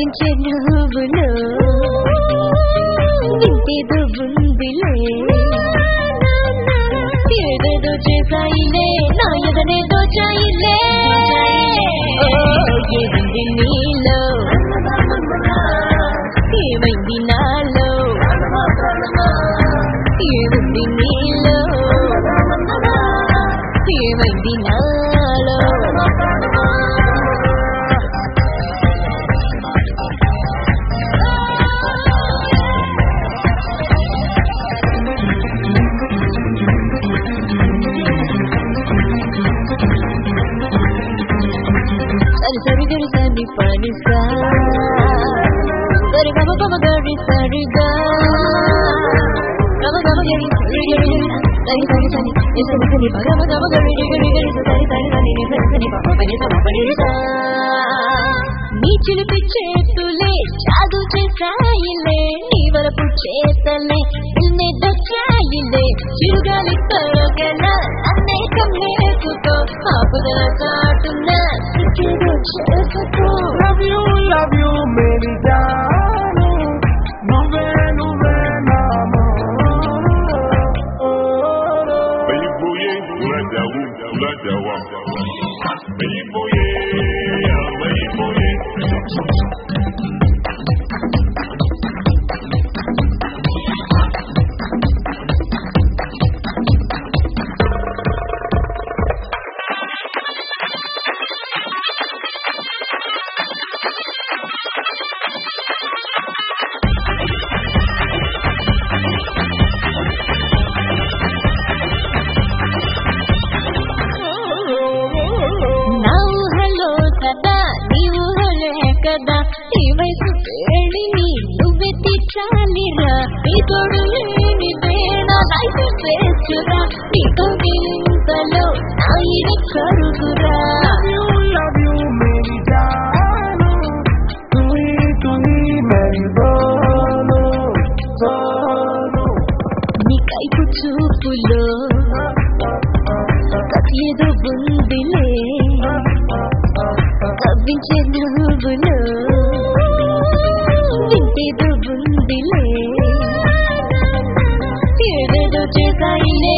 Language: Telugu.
కవ్వించే నువ్వులో వింటేదో ఉందిలే ఏదేదో చేసాయిలే నా ఎదనే దోచాయిలే ఏముంది నీలో ఏమైంది నాలో ఏముంది నీలో ఏమైంది నాలో సరి గరి సరి పనిసా సరి గమ గమ గరి సరిగా గమ గమ గరి సరి సరి సరి సరి సరి గమ గమ గరి గరి గరి సరి సరి సరి సరి సరి పమ పని సమ పని నీ చిలిపి చేతులే జాదు చేసాయిలే నీ వరపు చేతలే నిన్నే దచ్చాయిలే చిరుగాలి తరగల అనేకం లేకుతో ఆపుదల కాటున్న love you, baby darling. Nuve, nuve, namo. Bayiboye, ulajawu, ulajawa. Bayiboye, bayiboye. కదా ఈ వయసు వేళిని నువ్వే తీర్చాలిరా నీ తోడు లేనిదే నా లైఫ్ వేస్టురా నీతో నింతలో నా ఈడ కరుగురా Love you, baby darling. Tu me bolo, bolo. నీ కైపు చూపులో ఏదో ఉందిలే కవ్వించే నువ్వులో వింటేదో ఉందిలే ఏదేదో చేసాయిలే